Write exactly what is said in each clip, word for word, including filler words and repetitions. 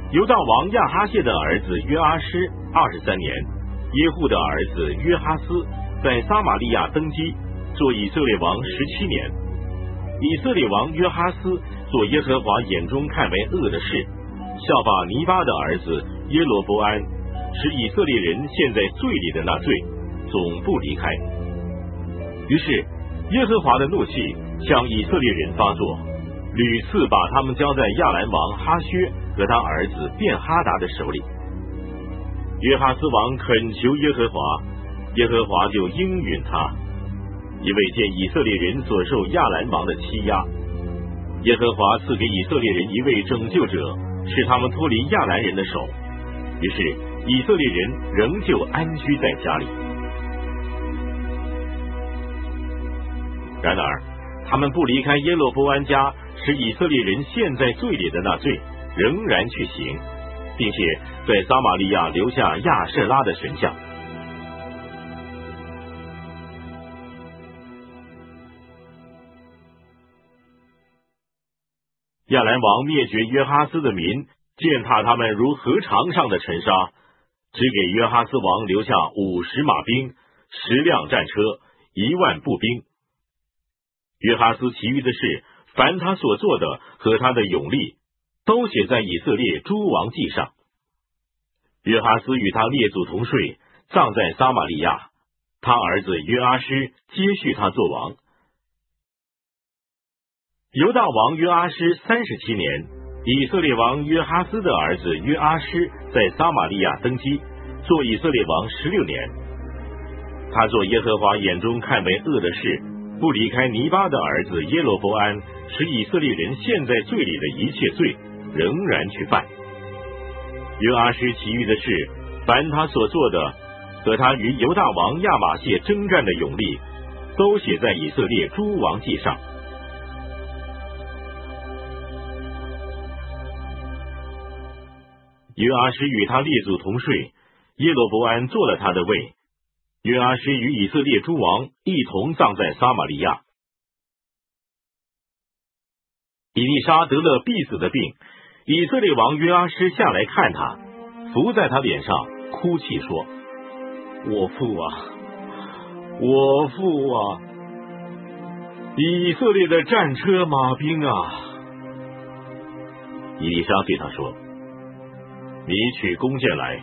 犹大王亚哈谢的儿子约阿施二十三年，耶户的儿子约哈斯在撒玛利亚登基，做以色列王十七年。以色列王约哈斯做耶和华眼中看为恶的事，效法尼巴的儿子耶罗波安，使以色列人陷在罪里的那罪，总不离开。于是耶和华的怒气向以色列人发作，屡次把他们交在亚兰王哈薛和他儿子便哈达的手里。约哈斯王恳求耶和华，耶和华就应允他，因为见以色列人所受亚兰王的欺压，耶和华赐给以色列人一位拯救者，使他们脱离亚兰人的手。于是以色列人仍旧安居在家里。然而他们不离开耶罗波安家使以色列人陷在罪里的那罪，仍然去行，并且在撒玛利亚留下亚舍拉的神像。亚兰王灭绝约哈斯的民，践踏他们如禾场上的尘沙，只给约哈斯王留下五十马兵、十辆战车、一万步兵。约哈斯其余的事，凡他所做的和他的勇力，都写在以色列诸王记上。约哈斯与他列祖同睡，葬在撒玛利亚，他儿子约阿施接续他做王。犹大王约阿施三十七年，以色列王约哈斯的儿子约阿施在撒玛利亚登基，做以色列王十六年。他做耶和华眼中看为恶的事，不离开尼巴的儿子耶罗波安使以色列人陷在罪里的一切罪，仍然去犯。约阿施其余的事，凡他所做的和他与犹大王亚玛谢征战的勇力，都写在以色列诸王记上。约阿施与他列祖同睡，耶罗波安做了他的位。约阿施与以色列诸王一同葬在撒玛利亚。以利沙得了必死的病，以色列王约阿施下来看他，伏在他脸上哭泣说：我父啊，我父啊，以色列的战车马兵啊！以利沙对他说：你取弓箭来。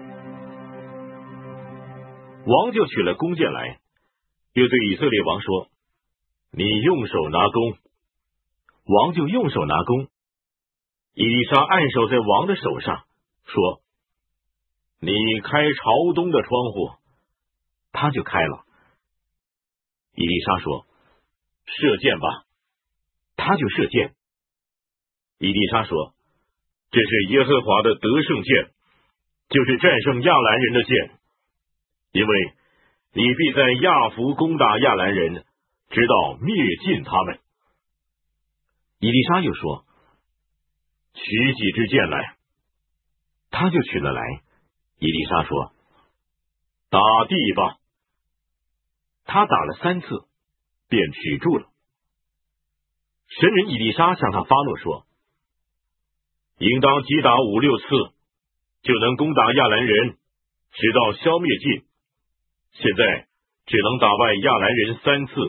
王就取了弓箭来，又对以色列王说：你用手拿弓。王就用手拿弓。以利沙按手在王的手上，说：你开朝东的窗户。他就开了。以利沙说：射箭吧。他就射箭。以利沙说：这是耶和华的得胜箭，就是战胜亚兰人的箭，因为你必在亚弗攻打亚兰人，直到灭尽他们。以利沙又说：取几支箭来。他就取了来。以利沙说：打地吧。他打了三次，便止住了。神人以利沙向他发怒说：应当击打五六次，就能攻打亚兰人，直到消灭尽。现在只能打败亚兰人三次。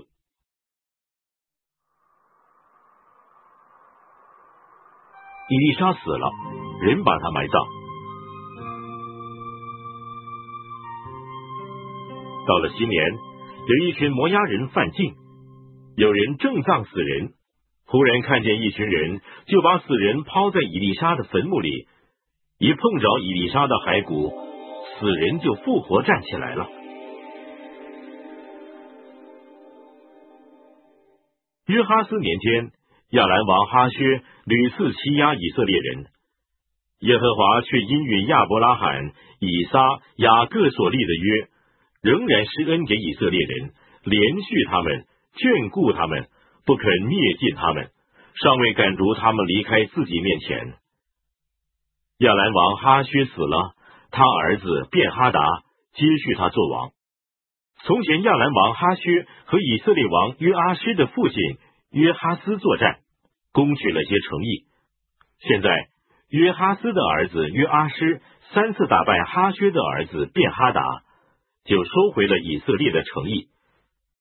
以利沙死了，人把他埋葬。到了新年，有一群摩押人犯境，有人正葬死人，忽然看见一群人，就把死人抛在以利沙的坟墓里，一碰着以利沙的骸骨，死人就复活站起来了。约哈斯年间，亚兰王哈薛屡次欺压以色列人，耶和华却因与亚伯拉罕、以撒、雅各所立的约，仍然施恩给以色列人，连续他们，眷顾他们，不肯灭尽他们，尚未赶逐他们离开自己面前。亚兰王哈薛死了，他儿子便哈达接续他做王。从前亚兰王哈薛和以色列王约阿施的父亲约哈斯作战，攻取了些城邑。现在约哈斯的儿子约阿施三次打败哈薛的儿子便哈达，就收回了以色列的诚意。